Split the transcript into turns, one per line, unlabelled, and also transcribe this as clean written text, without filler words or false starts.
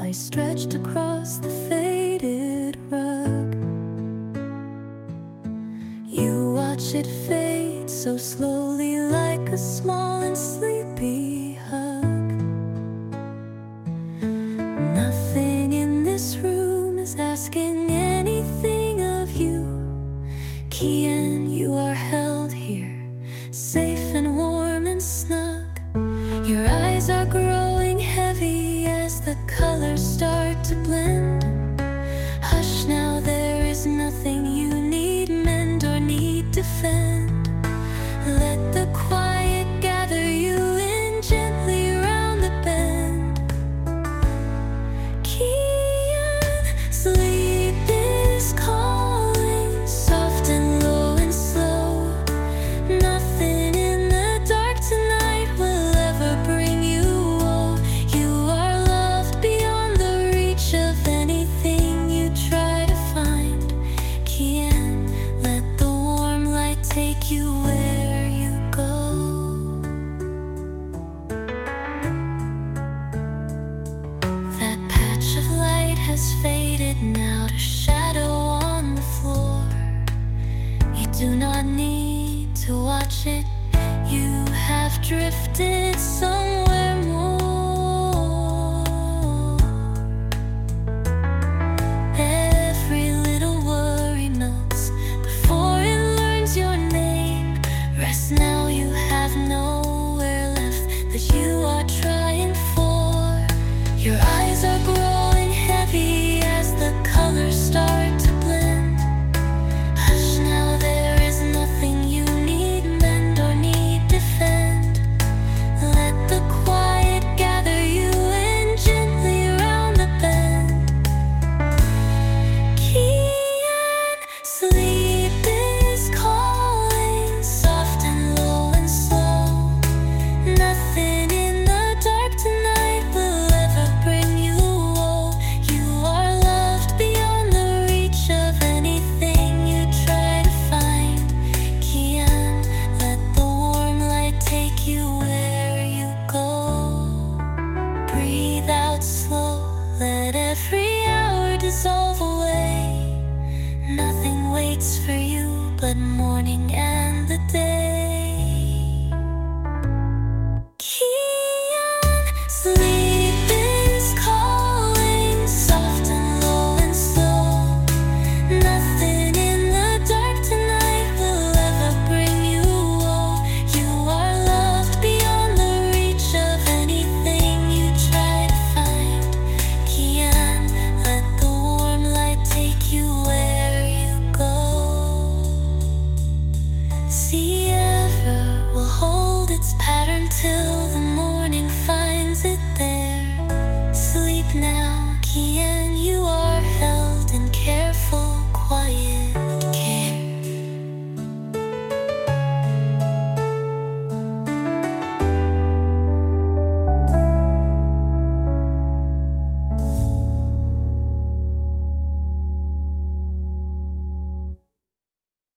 lie stretched across the faded rug. You watch it fade so slowly, like a small and sleepy hug. Nothing in this room is asking anything of you. Kian, you are held here, safe and warm and snug. Your eyes are growing heavy as the colors start to blend. Hush now, there is nothing you need mend or need defend. Let the quiet gather you in gently round the bend. Kian, sleep is calling, soft and low and slow. Nothing in the dark tonight will ever bring you woe. You are loved beyond the reach of anything you try to find. Kian, let the warm light take you where you go. That patch of light has faded now to shadow on the floor. You do not need to watch it, you have drifted somewhere more. Every little worry melts before it learns your name. Rest now, you have nowhere left that you are trying for. Your eyes are growing heavy as the colors start to blend. Hush now, there is nothing you need mend or need defend. Let the quiet gather you in gently round the bend. Kian, sleep is calling, soft and low and slow. Nothing in the dark tonight will ever bring you woe. You are loved beyond the reach of anything you try to find. Kian, let the warm light take you where you go. Breathe out slow, let every hour dissolve away. Nothing waits for you but morning and the day.